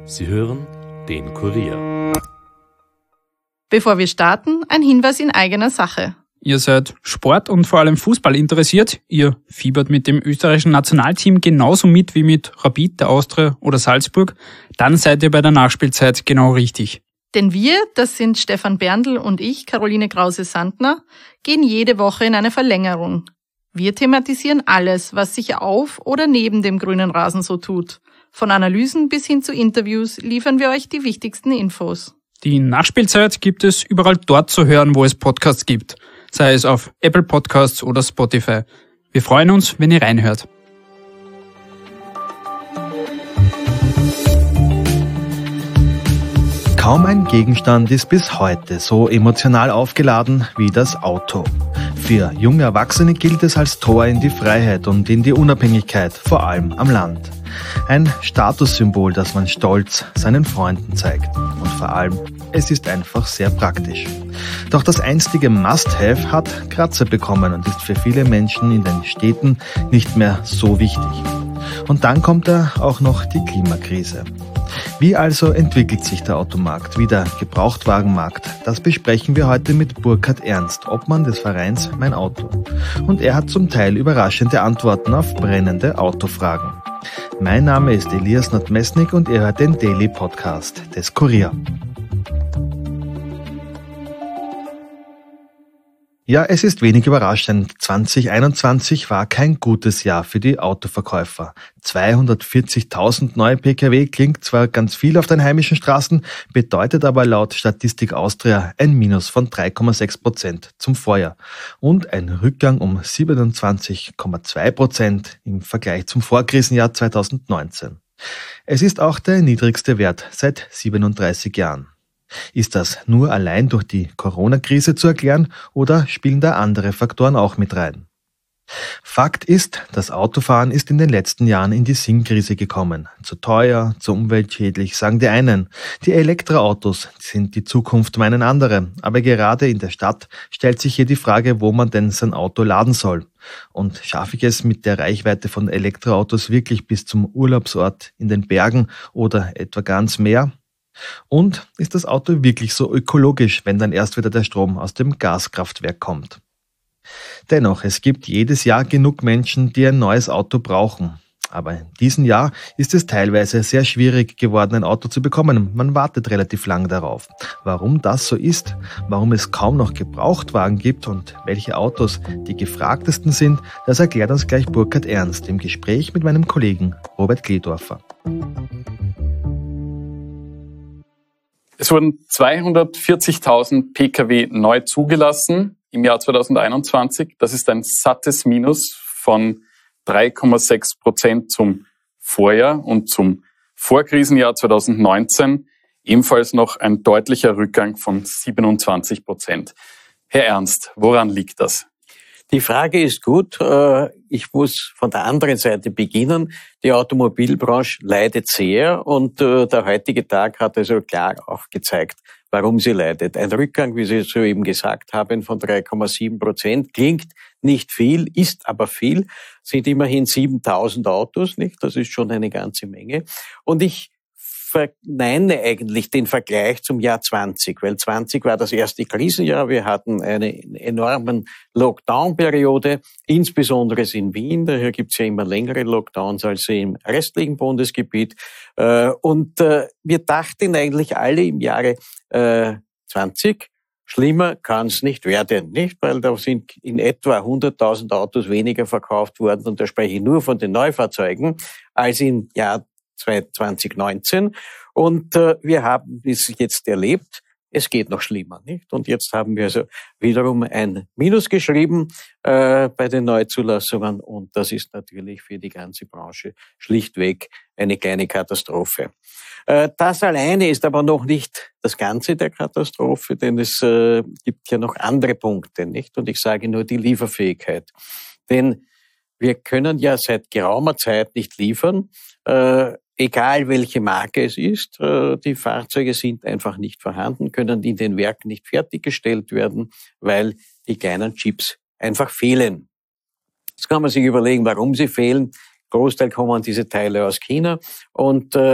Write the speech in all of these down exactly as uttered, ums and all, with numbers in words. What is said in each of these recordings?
Sie hören den Kurier. Bevor wir starten, ein Hinweis in eigener Sache. Ihr seid Sport und vor allem Fußball interessiert. Ihr fiebert mit dem österreichischen Nationalteam genauso mit wie mit Rapid, der Austria oder Salzburg. Dann seid ihr bei der Nachspielzeit genau richtig. Denn wir, das sind Stefan Berndl und ich, Caroline Krause-Sandner, gehen jede Woche in eine Verlängerung. Wir thematisieren alles, was sich auf oder neben dem grünen Rasen so tut. Von Analysen bis hin zu Interviews liefern wir euch die wichtigsten Infos. Die Nachspielzeit gibt es überall dort zu hören, wo es Podcasts gibt. Sei es auf Apple Podcasts oder Spotify. Wir freuen uns, wenn ihr reinhört. Kaum ein Gegenstand ist bis heute so emotional aufgeladen wie das Auto. Für junge Erwachsene gilt es als Tor in die Freiheit und in die Unabhängigkeit, vor allem am Land. Ein Statussymbol, das man stolz seinen Freunden zeigt. Und vor allem, es ist einfach sehr praktisch. Doch das einstige Must-Have hat Kratzer bekommen und ist für viele Menschen in den Städten nicht mehr so wichtig. Und dann kommt da auch noch die Klimakrise. Wie also entwickelt sich der Automarkt, wie der Gebrauchtwagenmarkt? Das besprechen wir heute mit Burkhard Ernst, Obmann des Vereins Mein Auto. Und er hat zum Teil überraschende Antworten auf brennende Autofragen. Mein Name ist Elias Nordmesnik und ihr hört den Daily Podcast des Kurier. Ja, es ist wenig überraschend. zwanzig einundzwanzig war kein gutes Jahr für die Autoverkäufer. zweihundertvierzigtausend neue Pkw klingt zwar ganz viel auf den heimischen Straßen, bedeutet aber laut Statistik Austria ein Minus von drei Komma sechs Prozent zum Vorjahr und ein Rückgang um siebenundzwanzig Komma zwei Prozent im Vergleich zum Vorkrisenjahr zweitausendneunzehn. Es ist auch der niedrigste Wert seit siebenunddreißig Jahren. Ist das nur allein durch die Corona-Krise zu erklären oder spielen da andere Faktoren auch mit rein? Fakt ist, das Autofahren ist in den letzten Jahren in die Sinnkrise gekommen. Zu teuer, zu umweltschädlich, sagen die einen. Die Elektroautos sind die Zukunft, meinen andere. Aber gerade in der Stadt stellt sich hier die Frage, wo man denn sein Auto laden soll. Und schaffe ich es mit der Reichweite von Elektroautos wirklich bis zum Urlaubsort in den Bergen oder etwa ganz Meer? Und ist das Auto wirklich so ökologisch, wenn dann erst wieder der Strom aus dem Gaskraftwerk kommt? Dennoch, es gibt jedes Jahr genug Menschen, die ein neues Auto brauchen. Aber in diesem Jahr ist es teilweise sehr schwierig geworden, ein Auto zu bekommen. Man wartet relativ lang darauf. Warum das so ist, warum es kaum noch Gebrauchtwagen gibt und welche Autos die gefragtesten sind, das erklärt uns gleich Burkhard Ernst im Gespräch mit meinem Kollegen Robert Kledorfer. Es wurden zweihundertvierzigtausend Pkw neu zugelassen im Jahr zweitausendeinundzwanzig. Das ist ein sattes Minus von drei Komma sechs Prozent zum Vorjahr und zum Vorkrisenjahr zweitausendneunzehn. Ebenfalls noch ein deutlicher Rückgang von siebenundzwanzig Prozent. Herr Ernst, woran liegt das? Die Frage ist gut. Ich muss von der anderen Seite beginnen. Die Automobilbranche leidet sehr und der heutige Tag hat also klar auch gezeigt, warum sie leidet. Ein Rückgang, wie Sie soeben gesagt haben, von drei Komma sieben Prozent klingt nicht viel, ist aber viel, sind immerhin siebentausend Autos, nicht? Das ist schon eine ganze Menge. Und ich verneine eigentlich den Vergleich zum Jahr zwanzig, weil zwanzig war das erste Krisenjahr. Wir hatten eine enorme Lockdown-Periode, insbesondere in Wien. Daher gibt es ja immer längere Lockdowns als im restlichen Bundesgebiet. Und wir dachten eigentlich alle im Jahre zwanzig, schlimmer kann es nicht werden, nicht? Weil da sind in etwa hunderttausend Autos weniger verkauft worden, und da spreche ich nur von den Neufahrzeugen, als im Jahr zwanzig neunzehn. Und äh, wir haben es jetzt erlebt, es geht noch schlimmer, nicht? Und jetzt haben wir also wiederum ein Minus geschrieben äh, bei den Neuzulassungen, und das ist natürlich für die ganze Branche schlichtweg eine kleine Katastrophe. Äh, das alleine ist aber noch nicht das Ganze der Katastrophe, denn es äh, gibt ja noch andere Punkte, nicht? Und ich sage nur die Lieferfähigkeit. Denn wir können ja seit geraumer Zeit nicht liefern, äh, egal welche Marke es ist. Äh, die Fahrzeuge sind einfach nicht vorhanden, können in den Werken nicht fertiggestellt werden, weil die kleinen Chips einfach fehlen. Jetzt kann man sich überlegen, warum sie fehlen. Großteil kommen diese Teile aus China, und äh,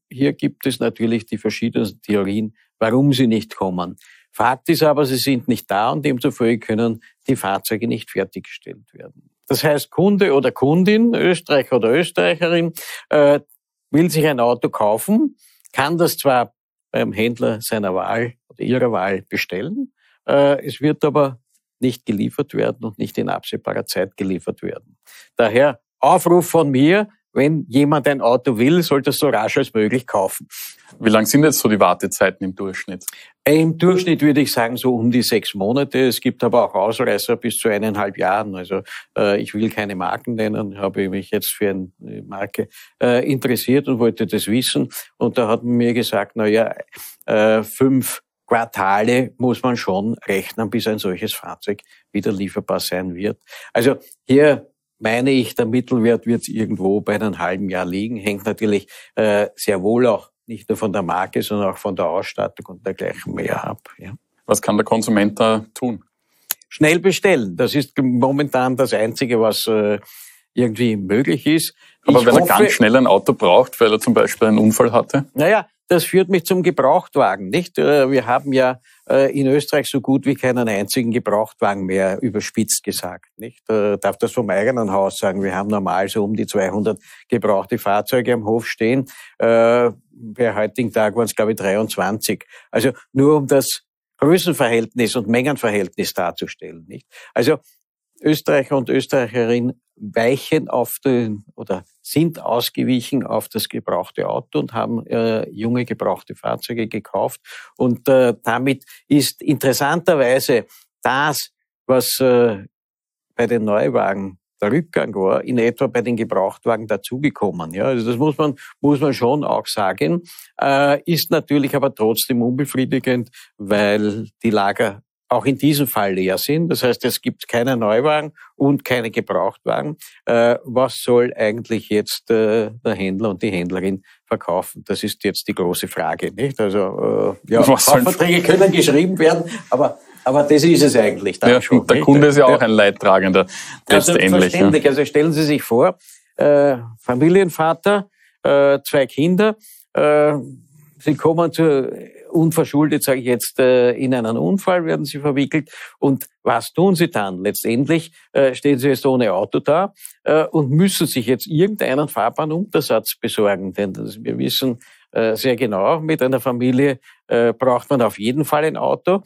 hier gibt es natürlich die verschiedensten Theorien, warum sie nicht kommen. Fakt ist aber, sie sind nicht da und demzufolge können die Fahrzeuge nicht fertiggestellt werden. Das heißt, Kunde oder Kundin, Österreicher oder Österreicherin, äh, will sich ein Auto kaufen, kann das zwar beim Händler seiner Wahl oder ihrer Wahl bestellen, äh, es wird aber nicht geliefert werden und nicht in absehbarer Zeit geliefert werden. Daher Aufruf von mir, wenn jemand ein Auto will, sollte es so rasch als möglich kaufen. Wie lang sind jetzt so die Wartezeiten im Durchschnitt? Im Durchschnitt würde ich sagen so um die sechs Monate. Es gibt aber auch Ausreißer bis zu eineinhalb Jahren. Also äh, ich will keine Marken nennen, habe mich jetzt für eine Marke äh, interessiert und wollte das wissen. Und da hat man mir gesagt, na ja, äh, fünf Quartale muss man schon rechnen, bis ein solches Fahrzeug wieder lieferbar sein wird. Also hier meine ich, der Mittelwert wird irgendwo bei einem halben Jahr liegen. Hängt natürlich äh, sehr wohl auch nicht nur von der Marke, sondern auch von der Ausstattung und dergleichen mehr ab. Ja. Was kann der Konsument da tun? Schnell bestellen. Das ist momentan das Einzige, was äh, irgendwie möglich ist. Aber ich wenn hoffe, er ganz schnell ein Auto braucht, weil er zum Beispiel einen Unfall hatte? Naja, das führt mich zum Gebrauchtwagen, nicht? Wir haben ja in Österreich so gut wie keinen einzigen Gebrauchtwagen mehr, überspitzt gesagt, nicht? Ich darf das vom eigenen Haus sagen. Wir haben normal so um die zweihundert gebrauchte Fahrzeuge am Hof stehen. Bei heutigen Tag waren es, glaube ich, dreiundzwanzig. Also nur um das Größenverhältnis und Mengenverhältnis darzustellen, nicht? Also Österreicher und Österreicherinnen weichen auf den oder sind ausgewichen auf das gebrauchte Auto und haben äh, junge gebrauchte Fahrzeuge gekauft. Und äh, damit ist interessanterweise das, was äh, bei den Neuwagen der Rückgang war, in etwa bei den Gebrauchtwagen dazugekommen. Ja, also das muss man muss man schon auch sagen. Äh, ist natürlich aber trotzdem unbefriedigend, weil die Lager auch in diesem Fall leer sind. Das heißt, es gibt keine Neuwagen und keine Gebrauchtwagen. Äh, was soll eigentlich jetzt äh, der Händler und die Händlerin verkaufen? Das ist jetzt die große Frage, nicht? Also äh, ja, Kaufverträge können geschrieben werden, aber aber das ist es eigentlich dann ja, schon. Der nicht? Kunde ist ja auch ein Leidtragender letztendlich. Selbstverständlich. Ja. Also stellen Sie sich vor, äh, Familienvater, äh, zwei Kinder, äh, Sie kommen zu unverschuldet, sage ich jetzt, in einen Unfall, werden sie verwickelt. Und was tun sie dann? Letztendlich stehen sie jetzt ohne Auto da und müssen sich jetzt irgendeinen Fahrbahnuntersatz besorgen. Denn wir wissen sehr genau, mit einer Familie braucht man auf jeden Fall ein Auto.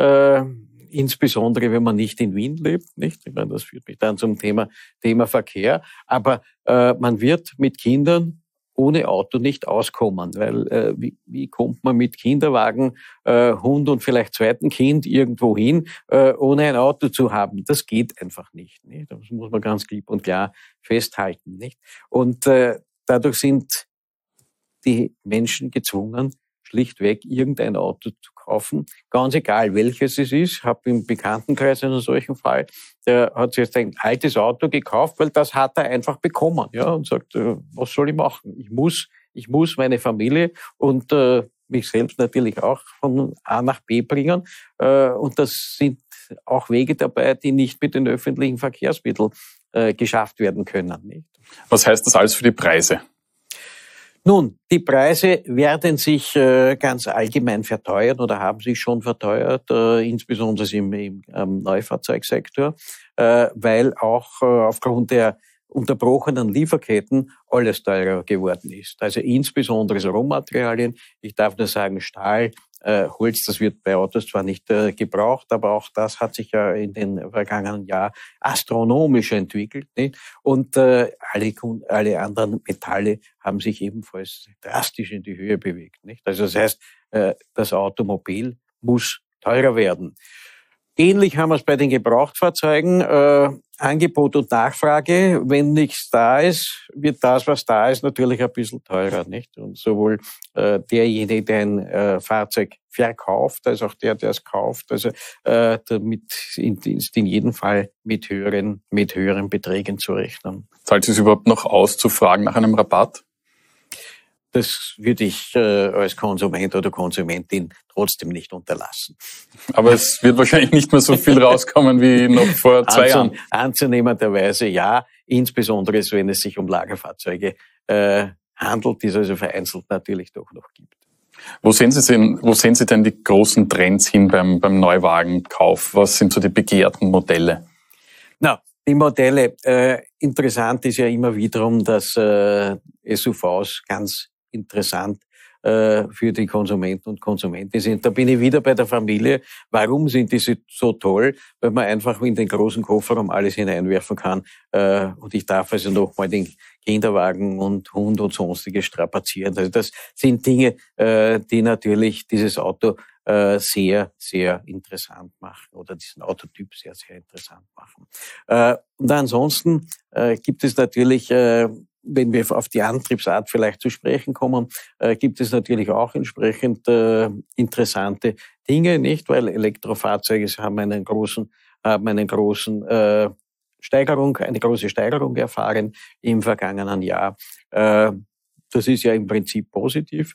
Insbesondere, wenn man nicht in Wien lebt, nicht? Ich meine, das führt mich dann zum Thema, Thema Verkehr. Aber man wird mit Kindern ohne Auto nicht auskommen, weil äh, wie, wie kommt man mit Kinderwagen, äh, Hund und vielleicht zweiten Kind irgendwo hin, äh, ohne ein Auto zu haben? Das geht einfach nicht, nicht? Das muss man ganz klipp und klar festhalten, nicht? Und äh, dadurch sind die Menschen gezwungen, schlichtweg irgendein Auto zu kaufen, ganz egal welches es ist. Ich habe im Bekanntenkreis einen solchen Fall, der hat sich jetzt ein altes Auto gekauft, weil das hat er einfach bekommen, ja, und sagt, äh, was soll ich machen? Ich muss, ich muss meine Familie und äh, mich selbst natürlich auch von A nach B bringen. Äh, und das sind auch Wege dabei, die nicht mit den öffentlichen Verkehrsmitteln äh, geschafft werden können. Nicht? Was heißt das alles für die Preise? Nun, die Preise werden sich äh, ganz allgemein verteuern oder haben sich schon verteuert, äh, insbesondere im, im ähm, Neufahrzeugsektor, äh, weil auch äh, aufgrund der unterbrochenen Lieferketten alles teurer geworden ist. Also insbesondere so Rohmaterialien, ich darf nur sagen Stahl, äh, Holz, das wird bei Autos zwar nicht äh, gebraucht, aber auch das hat sich ja in den vergangenen Jahren astronomisch entwickelt. Nicht? Und äh, alle, alle anderen Metalle haben sich ebenfalls drastisch in die Höhe bewegt. Nicht? Also das heißt, äh, das Automobil muss teurer werden. Ähnlich haben wir es bei den Gebrauchtfahrzeugen. Äh, Angebot und Nachfrage. Wenn nichts da ist, wird das, was da ist, natürlich ein bisschen teurer, nicht? Und sowohl äh, derjenige, der ein äh, Fahrzeug verkauft, als auch der, der es kauft. Also äh, damit ist in jedem Fall mit höheren, mit höheren Beträgen zu rechnen. Zahlt es überhaupt noch aus, zu fragen nach einem Rabatt? Das würde ich äh, als Konsument oder Konsumentin trotzdem nicht unterlassen. Aber es wird wahrscheinlich nicht mehr so viel rauskommen wie noch vor zwei Jahren. Anzunehmenderweise ja, insbesondere wenn es sich um Lagerfahrzeuge äh, handelt, die es also vereinzelt natürlich doch noch gibt. Wo sehen Sie denn, wo sehen Sie denn die großen Trends hin beim, beim Neuwagenkauf? Was sind so die begehrten Modelle? Na, die Modelle, äh, interessant ist ja immer wiederum, dass äh, S U Vs ganz interessant äh, für die Konsumenten und Konsumenten sind. Da bin ich wieder bei der Familie. Warum sind die so toll? Weil man einfach in den großen Kofferraum alles hineinwerfen kann. Äh, und ich darf also nochmal den Kinderwagen und Hund und sonstiges strapazieren. Also das sind Dinge, äh, die natürlich dieses Auto äh, sehr, sehr interessant machen oder diesen Autotyp sehr, sehr interessant machen. Äh, und ansonsten äh, gibt es natürlich, äh, wenn wir auf die Antriebsart vielleicht zu sprechen kommen, äh, gibt es natürlich auch entsprechend äh, interessante Dinge, nicht? Weil Elektrofahrzeuge haben einen großen, haben einen großen äh, Steigerung, eine große Steigerung erfahren im vergangenen Jahr. Äh, das ist ja im Prinzip positiv,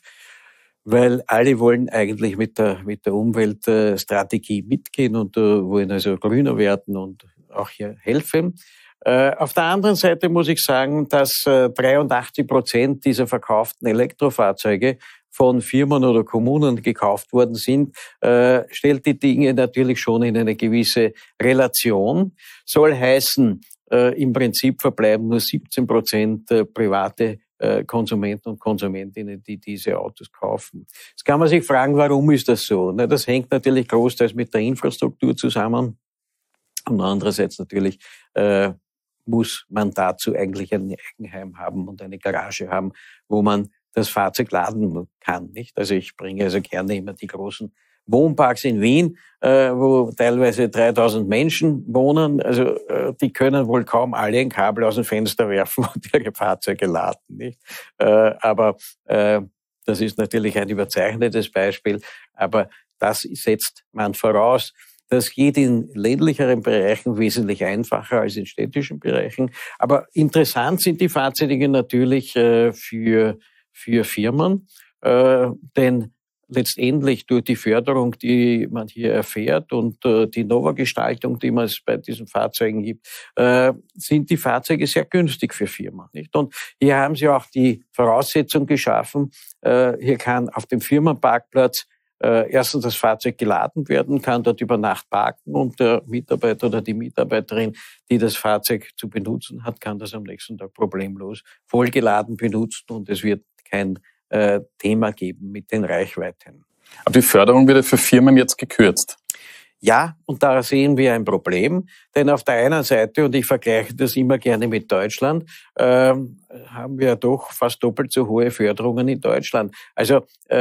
weil alle wollen eigentlich mit der mit der Umweltstrategie mitgehen und äh, wollen also grüner werden und auch hier helfen. Äh, auf der anderen Seite muss ich sagen, dass äh, dreiundachtzig Prozent dieser verkauften Elektrofahrzeuge von Firmen oder Kommunen gekauft worden sind, äh, stellt die Dinge natürlich schon in eine gewisse Relation. Soll heißen, äh, im Prinzip verbleiben nur siebzehn Prozent äh, private äh, Konsumenten und Konsumentinnen, die diese Autos kaufen. Jetzt kann man sich fragen, warum ist das so? Na, das hängt natürlich großteils mit der Infrastruktur zusammen. Und andererseits natürlich äh, muss man dazu eigentlich ein Eigenheim haben und eine Garage haben, wo man das Fahrzeug laden kann, nicht? Also ich bringe also gerne immer die großen Wohnparks in Wien, äh, wo teilweise dreitausend Menschen wohnen. Also äh, die können wohl kaum alle ein Kabel aus dem Fenster werfen und ihre Fahrzeuge laden, nicht? Äh, aber äh, das ist natürlich ein überzeichnetes Beispiel, aber das setzt man voraus. Das geht in ländlicheren Bereichen wesentlich einfacher als in städtischen Bereichen. Aber interessant sind die Fahrzeuge natürlich äh, für für Firmen, äh, denn letztendlich durch die Förderung, die man hier erfährt und äh, die Nova-Gestaltung, die man es bei diesen Fahrzeugen gibt, äh, sind die Fahrzeuge sehr günstig für Firmen, nicht? Und hier haben sie auch die Voraussetzung geschaffen, äh, hier kann auf dem Firmenparkplatz Äh, erstens das Fahrzeug geladen werden, kann dort über Nacht parken und der Mitarbeiter oder die Mitarbeiterin, die das Fahrzeug zu benutzen hat, kann das am nächsten Tag problemlos vollgeladen benutzen und es wird kein äh, Thema geben mit den Reichweiten. Aber die Förderung wird ja für Firmen jetzt gekürzt. Ja, und da sehen wir ein Problem, denn auf der einen Seite, und ich vergleiche das immer gerne mit Deutschland, ähm, haben wir doch fast doppelt so hohe Förderungen in Deutschland. Also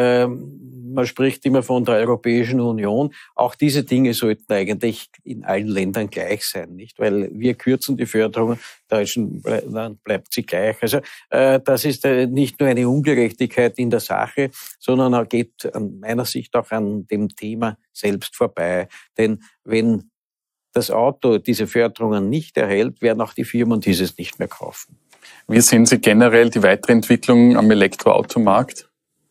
ähm, man spricht immer von der Europäischen Union. Auch diese Dinge sollten eigentlich in allen Ländern gleich sein, nicht? Weil wir kürzen die Förderung, in Deutschland bleibt sie gleich. Also äh, das ist äh, nicht nur eine Ungerechtigkeit in der Sache, sondern auch geht an meiner Sicht auch an dem Thema selbst vorbei. Denn wenn das Auto diese Förderungen nicht erhält, werden auch die Firmen dieses nicht mehr kaufen. Wie sehen Sie generell die Weiterentwicklung am Elektroautomarkt?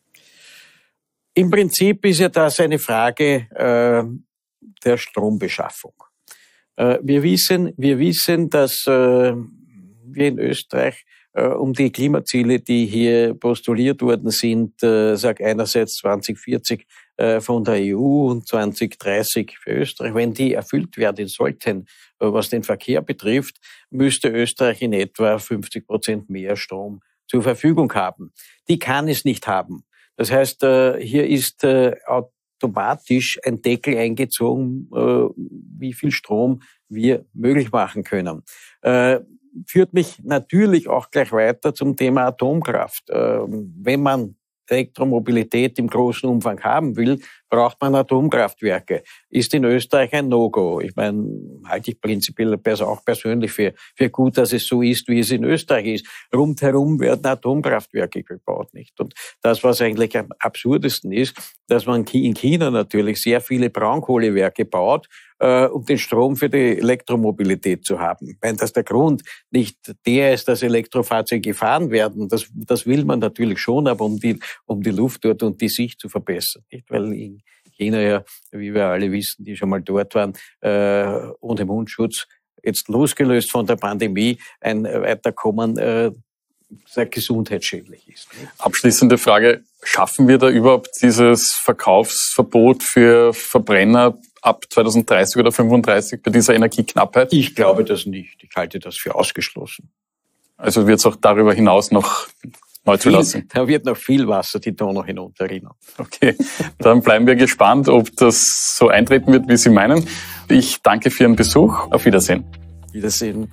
Im Prinzip ist ja das eine Frage äh, der Strombeschaffung. Äh, wir wissen, wir wissen, dass äh, wir in Österreich äh, um die Klimaziele, die hier postuliert worden sind, äh, sag einerseits zwanzig vierzig äh, von der E U und zwanzig dreißig für Österreich, wenn die erfüllt werden sollten, äh, was den Verkehr betrifft, müsste Österreich in etwa fünfzig Prozent mehr Strom zur Verfügung haben. Die kann es nicht haben. Das heißt, hier ist automatisch ein Deckel eingezogen, wie viel Strom wir möglich machen können. Führt mich natürlich auch gleich weiter zum Thema Atomkraft. Wenn man Elektromobilität im großen Umfang haben will, braucht man Atomkraftwerke. Ist in Österreich ein No-Go. Ich meine, halte ich prinzipiell auch persönlich für, für gut, dass es so ist, wie es in Österreich ist. Rundherum werden Atomkraftwerke gebaut, nicht? Und das, was eigentlich am absurdesten ist, dass man in China natürlich sehr viele Braunkohlewerke baut, äh, um den Strom für die Elektromobilität zu haben. Ich meine, dass der Grund nicht der ist, dass Elektrofahrzeuge gefahren werden, das, das will man natürlich schon, aber um die, um die Luft dort und die Sicht zu verbessern, nicht? Weil in China ja, wie wir alle wissen, die schon mal dort waren, äh, ohne Mundschutz, jetzt losgelöst von der Pandemie, ein Weiterkommen äh, sehr gesundheitsschädlich ist. Abschließende Frage. Schaffen wir da überhaupt dieses Verkaufsverbot für Verbrenner ab zwanzig dreißig oder fünfunddreißig bei dieser Energieknappheit? Ich glaube das nicht. Ich halte das für ausgeschlossen. Also wird es auch darüber hinaus noch neu zu lassen? Da wird noch viel Wasser die Donau hinunterrinnen. Okay, dann bleiben wir gespannt, ob das so eintreten wird, wie Sie meinen. Ich danke für Ihren Besuch. Auf Wiedersehen. Wiedersehen.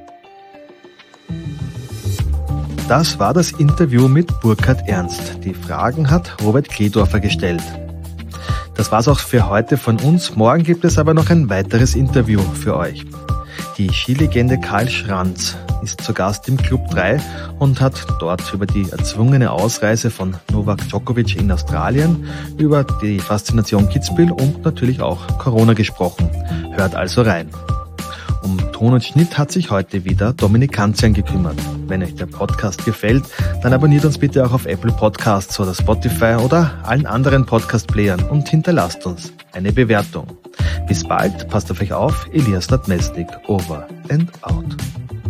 Das war das Interview mit Burkhard Ernst. Die Fragen hat Robert Kledorfer gestellt. Das war's auch für heute von uns. Morgen gibt es aber noch ein weiteres Interview für euch. Die Skilegende Karl Schranz ist zu Gast im Club drei und hat dort über die erzwungene Ausreise von Novak Djokovic in Australien, über die Faszination Kitzbühel und natürlich auch Corona gesprochen. Hört also rein. Um Ton und Schnitt hat sich heute wieder Dominik Kanzian gekümmert. Wenn euch der Podcast gefällt, dann abonniert uns bitte auch auf Apple Podcasts oder Spotify oder allen anderen Podcast-Playern und hinterlasst uns eine Bewertung. Bis bald, passt auf euch auf, Elias Nadmesnik, over and out.